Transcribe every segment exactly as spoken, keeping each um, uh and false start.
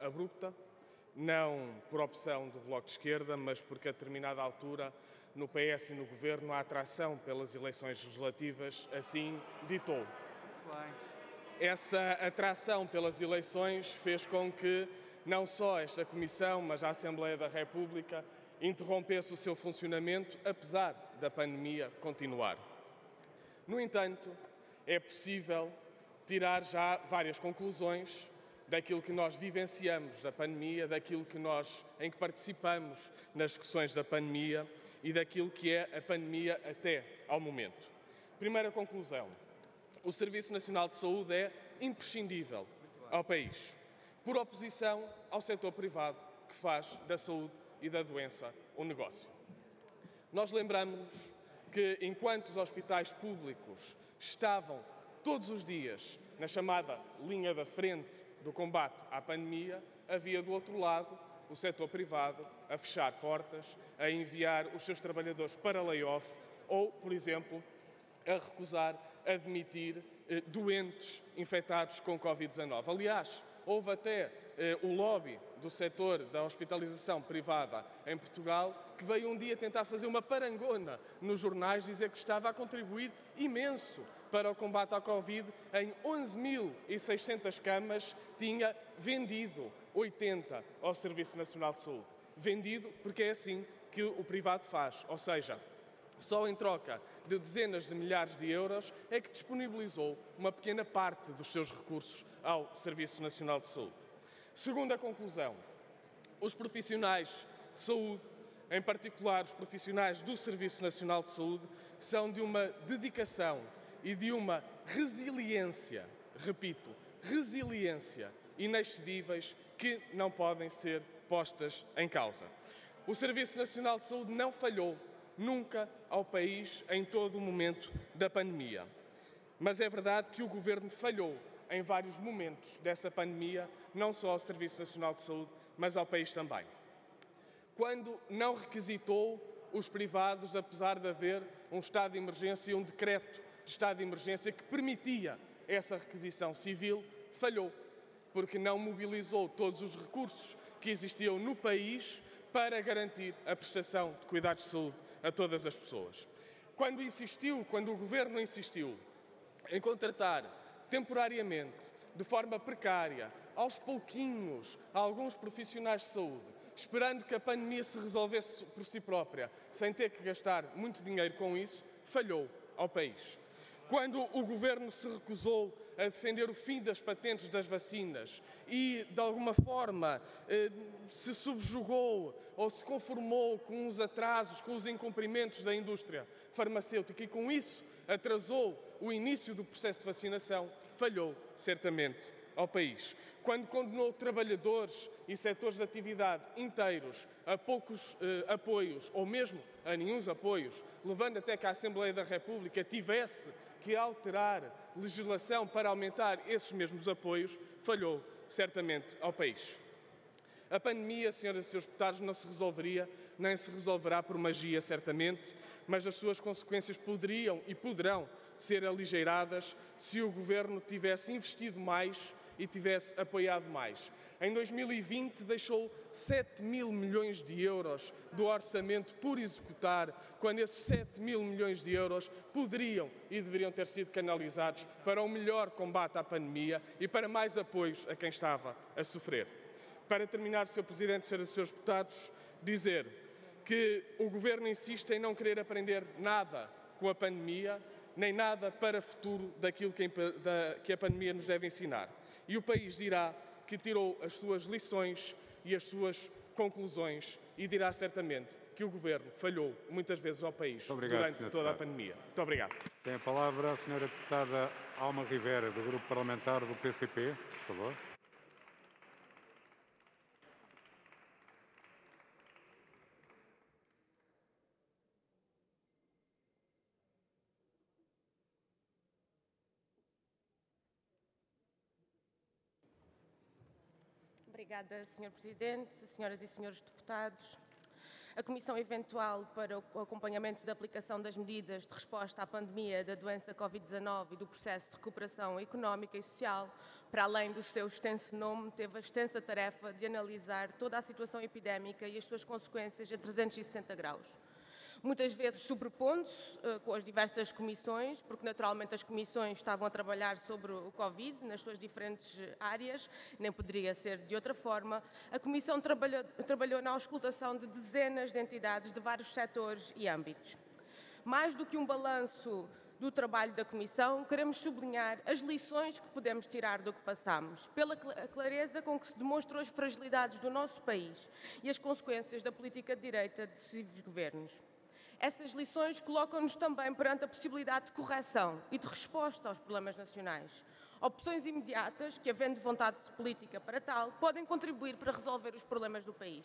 abrupta, não por opção do Bloco de Esquerda, mas porque a determinada altura no P S e no Governo a atração pelas eleições legislativas assim ditou. Essa atração pelas eleições fez com que não só esta Comissão, mas a Assembleia da República interrompesse o seu funcionamento, apesar da pandemia continuar. No entanto, é possível tirar já várias conclusões daquilo que nós vivenciamos da pandemia, daquilo que nós, em que participamos nas discussões da pandemia e daquilo que é a pandemia até ao momento. Primeira conclusão. O Serviço Nacional de Saúde é imprescindível ao país, por oposição ao setor privado que faz da saúde e da doença um negócio. Nós lembramos que enquanto os hospitais públicos estavam todos os dias na chamada linha da frente do combate à pandemia, havia do outro lado o setor privado a fechar portas, a enviar os seus trabalhadores para layoff ou, por exemplo, a recusar admitir eh, doentes infectados com covid dezanove. Aliás, houve até eh, o lobby do setor da hospitalização privada em Portugal que veio um dia tentar fazer uma parangona nos jornais, dizer que estava a contribuir imenso para o combate à Covid. Em onze mil e seiscentas camas tinha vendido oitenta ao Serviço Nacional de Saúde. Vendido porque é assim que o privado faz, ou seja, só em troca de dezenas de milhares de euros é que disponibilizou uma pequena parte dos seus recursos ao Serviço Nacional de Saúde. Segunda conclusão, os profissionais de saúde, em particular os profissionais do Serviço Nacional de Saúde, são de uma dedicação e de uma resiliência, repito, resiliência inexcedíveis que não podem ser postas em causa. O Serviço Nacional de Saúde não falhou nunca ao país em todo o momento da pandemia. Mas é verdade que o Governo falhou em vários momentos dessa pandemia, não só ao Serviço Nacional de Saúde, mas ao país também. Quando não requisitou os privados, apesar de haver um estado de emergência e um decreto de estado de emergência que permitia essa requisição civil, falhou, porque não mobilizou todos os recursos que existiam no país para garantir a prestação de cuidados de saúde a todas as pessoas. Quando insistiu, quando o Governo insistiu em contratar temporariamente, de forma precária, aos pouquinhos, alguns profissionais de saúde, esperando que a pandemia se resolvesse por si própria, sem ter que gastar muito dinheiro com isso, falhou ao país. Quando o Governo se recusou a defender o fim das patentes das vacinas e, de alguma forma, se subjugou ou se conformou com os atrasos, com os incumprimentos da indústria farmacêutica e, com isso, atrasou o início do processo de vacinação, falhou certamente ao país. Quando condenou trabalhadores e setores de atividade inteiros a poucos eh, apoios, ou mesmo a nenhuns apoios, levando até que a Assembleia da República tivesse que alterar legislação para aumentar esses mesmos apoios, falhou certamente ao país. A pandemia, senhoras e senhores deputados, não se resolveria, nem se resolverá por magia, certamente, mas as suas consequências poderiam e poderão ser aligeiradas se o Governo tivesse investido mais e tivesse apoiado mais. Em dois mil e vinte deixou sete mil milhões de euros do orçamento por executar, quando esses sete mil milhões de euros poderiam e deveriam ter sido canalizados para um melhor combate à pandemia e para mais apoios a quem estava a sofrer. Para terminar, senhor Presidente, senhoras e senhores deputados, dizer que o Governo insiste em não querer aprender nada com a pandemia, nem nada para o futuro daquilo que a pandemia nos deve ensinar. E o país dirá que tirou as suas lições e as suas conclusões e dirá certamente que o Governo falhou muitas vezes ao país obrigado, durante toda deputado. a pandemia. Muito obrigado. Tem a palavra a senhora deputada Alma Rivera, do Grupo Parlamentar do P C P, por favor. Obrigada, senhor Presidente, senhoras e senhores deputados. a Comissão Eventual para o Acompanhamento da Aplicação das Medidas de Resposta à Pandemia da Doença Covid dezanove e do Processo de Recuperação Económica e Social, para além do seu extenso nome, teve a extensa tarefa de analisar toda a situação epidémica e as suas consequências a trezentos e sessenta graus. Muitas vezes sobrepondo-se uh, com as diversas comissões, porque naturalmente as comissões estavam a trabalhar sobre o Covid nas suas diferentes áreas, nem poderia ser de outra forma. A Comissão trabalhou, trabalhou na auscultação de dezenas de entidades de vários setores e âmbitos. Mais do que um balanço do trabalho da Comissão, queremos sublinhar as lições que podemos tirar do que passamos, pela clareza com que se demonstrou as fragilidades do nosso país e as consequências da política de direita de sucessivos governos. Essas lições colocam-nos também perante a possibilidade de correção e de resposta aos problemas nacionais. Opções imediatas, que, havendo vontade política para tal, podem contribuir para resolver os problemas do país.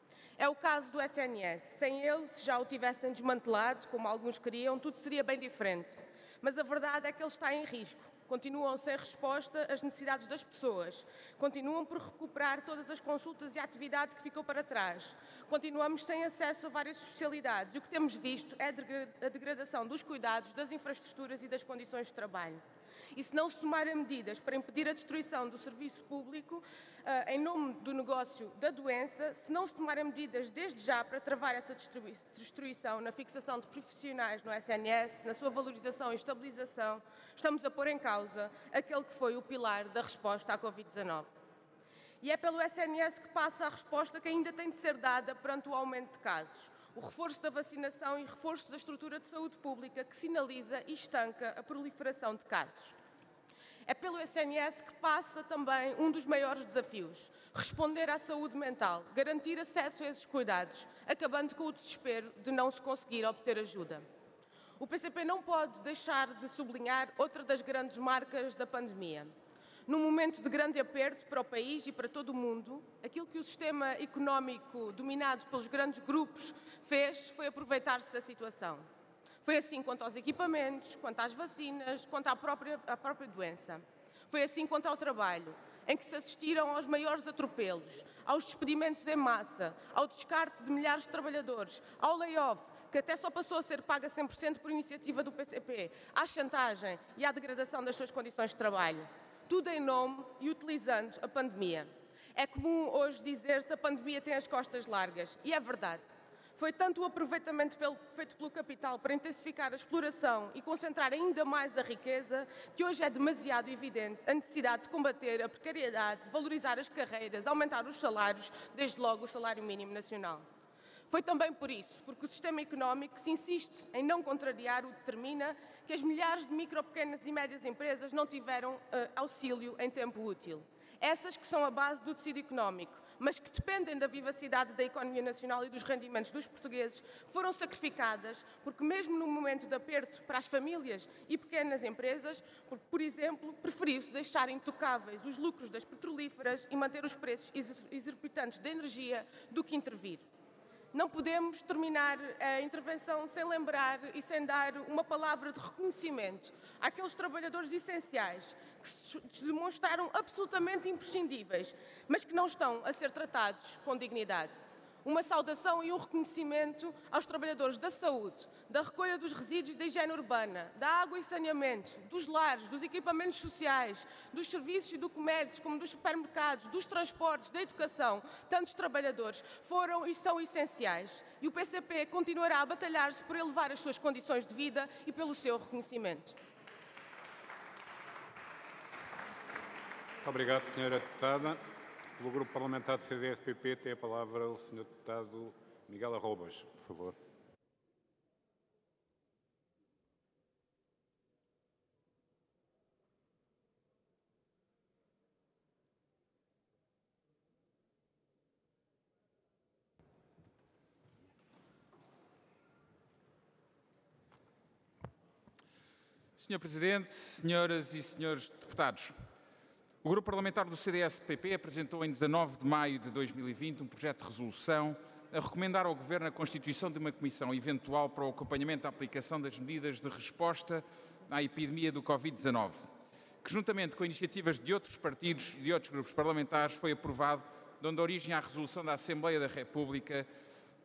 É o caso do S N S. Sem ele, se já o tivessem desmantelado, como alguns queriam, tudo seria bem diferente. Mas a verdade é que ele está em risco. Continuam sem resposta às necessidades das pessoas. Continuam por recuperar todas as consultas e a atividade que ficou para trás. Continuamos sem acesso a várias especialidades e o que temos visto é a degradação dos cuidados, das infraestruturas e das condições de trabalho. E se não se tomarem medidas para impedir a destruição do serviço público uh, em nome do negócio da doença, se não se tomarem medidas desde já para travar essa destruição na fixação de profissionais no S N S, na sua valorização e estabilização, estamos a pôr em causa aquele que foi o pilar da resposta à Covid dezanove. E é pelo S N S que passa a resposta que ainda tem de ser dada perante o aumento de casos. O reforço da vacinação e reforço da estrutura de saúde pública que sinaliza e estanca a proliferação de casos. É pelo S N S que passa também um dos maiores desafios, responder à saúde mental, garantir acesso a esses cuidados, acabando com o desespero de não se conseguir obter ajuda. O P C P não pode deixar de sublinhar outra das grandes marcas da pandemia. Num momento de grande aperto para o país e para todo o mundo, aquilo que o sistema económico dominado pelos grandes grupos fez foi aproveitar-se da situação. Foi assim quanto aos equipamentos, quanto às vacinas, quanto à própria, à própria doença. Foi assim quanto ao trabalho, em que se assistiram aos maiores atropelos, aos despedimentos em massa, ao descarte de milhares de trabalhadores, ao layoff, que até só passou a ser paga cem por cento por iniciativa do P C P, à chantagem e à degradação das suas condições de trabalho. Tudo em nome e utilizando a pandemia. É comum hoje dizer-se que a pandemia tem as costas largas, e é verdade. Foi tanto o aproveitamento feito pelo capital para intensificar a exploração e concentrar ainda mais a riqueza, que hoje é demasiado evidente a necessidade de combater a precariedade, valorizar as carreiras, aumentar os salários, desde logo o salário mínimo nacional. Foi também por isso, porque o sistema económico se insiste em não contrariar o determina que as milhares de micro, pequenas e médias empresas não tiveram uh, auxílio em tempo útil. Essas que são a base do tecido económico, mas que dependem da vivacidade da economia nacional e dos rendimentos dos portugueses, foram sacrificadas porque mesmo no momento de aperto para as famílias e pequenas empresas, porque, por exemplo, preferiu-se deixar intocáveis os lucros das petrolíferas e manter os preços exorbitantes da energia do que intervir. Não podemos terminar a intervenção sem lembrar e sem dar uma palavra de reconhecimento àqueles trabalhadores essenciais que se demonstraram absolutamente imprescindíveis, mas que não estão a ser tratados com dignidade. Uma saudação e um reconhecimento aos trabalhadores da saúde, da recolha dos resíduos da higiene urbana, da água e saneamento, dos lares, dos equipamentos sociais, dos serviços e do comércio, como dos supermercados, dos transportes, da educação. Tantos trabalhadores foram e são essenciais. E o P C P continuará a batalhar-se por elevar as suas condições de vida e pelo seu reconhecimento. Muito obrigado, senhora Deputada. Pelo Grupo Parlamentar do C D S P P tem a palavra o senhor Deputado Miguel Arrobas, por favor. senhor Presidente, senhoras e senhores deputados, o Grupo Parlamentar do C D S P P apresentou em dezanove de maio de dois mil e vinte um projeto de resolução a recomendar ao Governo a constituição de uma comissão eventual para o acompanhamento da aplicação das medidas de resposta à epidemia do Covid dezanove, que juntamente com iniciativas de outros partidos e de outros grupos parlamentares foi aprovado, dando origem à resolução da Assembleia da República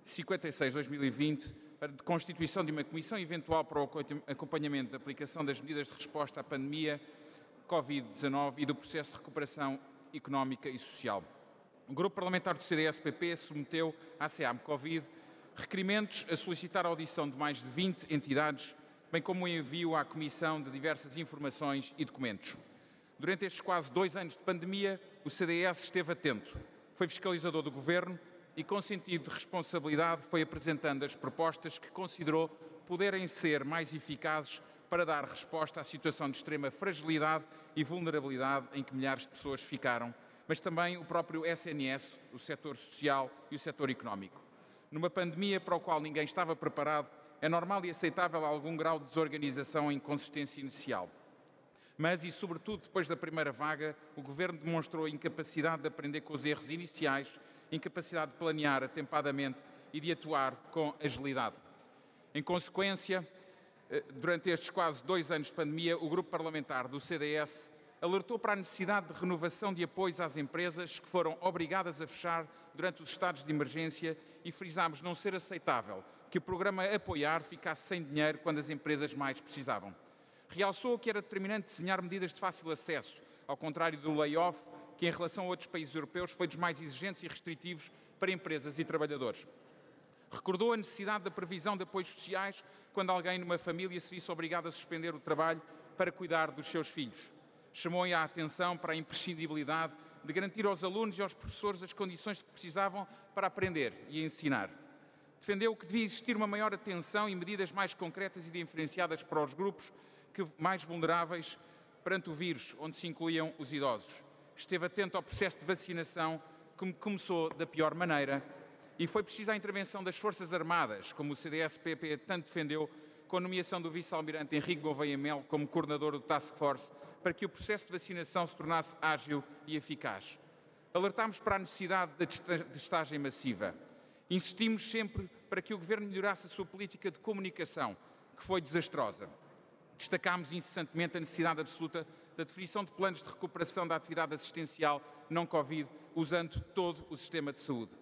cinquenta e seis barra dois mil e vinte, de constituição de uma comissão eventual para o acompanhamento da aplicação das medidas de resposta à pandemia Covid dezanove e do processo de recuperação económica e social. O Grupo Parlamentar do C D S P P submeteu à SEAM-Covid requerimentos a solicitar a audição de mais de vinte entidades, bem como o envio à Comissão de diversas informações e documentos. Durante estes quase dois anos de pandemia, o C D S esteve atento, foi fiscalizador do Governo e, com sentido de responsabilidade, foi apresentando as propostas que considerou poderem ser mais eficazes para dar resposta à situação de extrema fragilidade e vulnerabilidade em que milhares de pessoas ficaram, mas também o próprio S N S, o setor social e o setor económico. Numa pandemia para a qual ninguém estava preparado, é normal e aceitável algum grau de desorganização e inconsistência inicial. Mas, e sobretudo depois da primeira vaga, o Governo demonstrou a incapacidade de aprender com os erros iniciais, incapacidade de planear atempadamente e de atuar com agilidade. Em consequência, durante estes quase dois anos de pandemia, o Grupo Parlamentar do C D S alertou para a necessidade de renovação de apoios às empresas que foram obrigadas a fechar durante os estados de emergência e frisámos não ser aceitável que o programa a apoiar ficasse sem dinheiro quando as empresas mais precisavam. Realçou que era determinante desenhar medidas de fácil acesso, ao contrário do layoff, que em relação a outros países europeus foi dos mais exigentes e restritivos para empresas e trabalhadores. Recordou a necessidade da previsão de apoios sociais quando alguém numa família se visse obrigado a suspender o trabalho para cuidar dos seus filhos. Chamou a atenção para a imprescindibilidade de garantir aos alunos e aos professores as condições que precisavam para aprender e ensinar. Defendeu que devia existir uma maior atenção e medidas mais concretas e diferenciadas para os grupos que, mais vulneráveis perante o vírus, onde se incluíam os idosos. Esteve atento ao processo de vacinação, que começou da pior maneira, e foi precisa a intervenção das Forças Armadas, como o C D S P P tanto defendeu, com a nomeação do vice-almirante Henrique Gouveia Melo como coordenador do Task Force, para que o processo de vacinação se tornasse ágil e eficaz. Alertámos para a necessidade da testagem massiva. Insistimos sempre para que o Governo melhorasse a sua política de comunicação, que foi desastrosa. Destacámos incessantemente a necessidade absoluta da definição de planos de recuperação da atividade assistencial não-Covid, usando todo o sistema de saúde.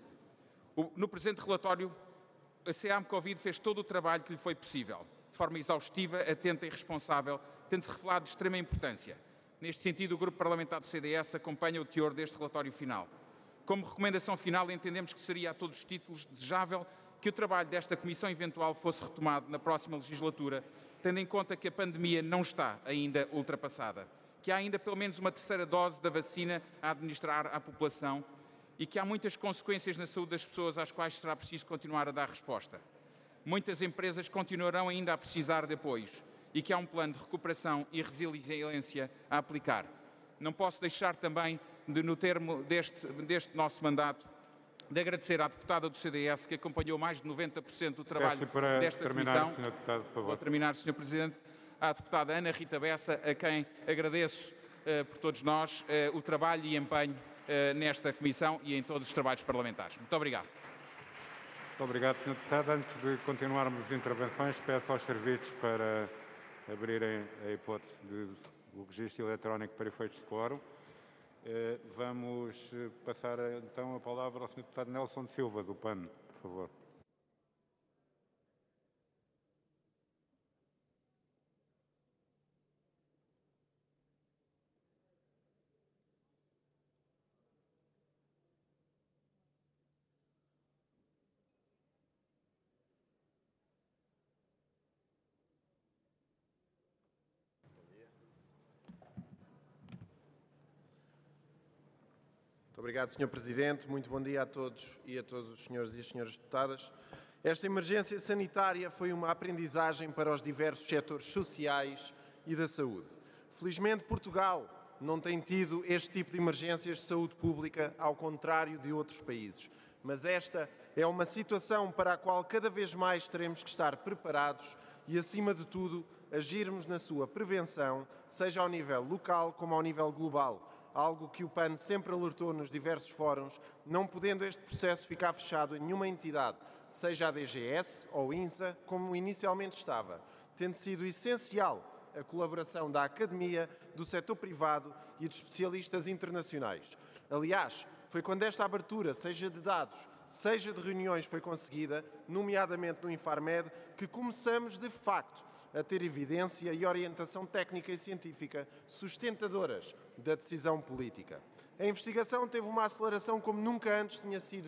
No presente relatório, a SEAM-Covid fez todo o trabalho que lhe foi possível, de forma exaustiva, atenta e responsável, tendo revelado de extrema importância. Neste sentido, o Grupo Parlamentar do C D S acompanha o teor deste relatório final. Como recomendação final, entendemos que seria a todos os títulos desejável que o trabalho desta comissão eventual fosse retomado na próxima legislatura, tendo em conta que a pandemia não está ainda ultrapassada, que há ainda pelo menos uma terceira dose da vacina a administrar à população e que há muitas consequências na saúde das pessoas às quais será preciso continuar a dar resposta. Muitas empresas continuarão ainda a precisar de apoios e que há um plano de recuperação e resiliência a aplicar. Não posso deixar também de, no termo deste, deste nosso mandato, de agradecer à deputada do C D S que acompanhou mais de noventa por cento do trabalho desta terminar, comissão. senhor Deputado, por favor. Vou terminar, senhor Presidente. À deputada Ana Rita Bessa, a quem agradeço uh, por todos nós uh, o trabalho e empenho uh, nesta comissão e em todos os trabalhos parlamentares. Muito obrigado. Muito obrigado, senhor Deputado. Antes de continuarmos as intervenções, peço aos serviços para abrirem a hipótese do registro eletrónico para efeitos de quórum. Vamos passar então a palavra ao senhor Deputado Nelson de Silva, do P A N, por favor. Muito obrigado, senhor Presidente. Muito bom dia a todos e a todos os senhores e as senhoras deputadas. Esta emergência sanitária foi uma aprendizagem para os diversos setores sociais e da saúde. Felizmente, Portugal não tem tido este tipo de emergências de saúde pública, ao contrário de outros países. Mas esta é uma situação para a qual cada vez mais teremos que estar preparados e, acima de tudo, agirmos na sua prevenção, seja ao nível local como ao nível global. Algo que o P A N sempre alertou nos diversos fóruns, não podendo este processo ficar fechado em nenhuma entidade, seja a D G S ou INSA, como inicialmente estava, tendo sido essencial a colaboração da academia, do setor privado e de especialistas internacionais. Aliás, Foi quando esta abertura, seja de dados, seja de reuniões, foi conseguida, nomeadamente no Infarmed, que começamos, de facto, a ter evidência e orientação técnica e científica sustentadoras da decisão política. A investigação teve uma aceleração como nunca antes tinha sido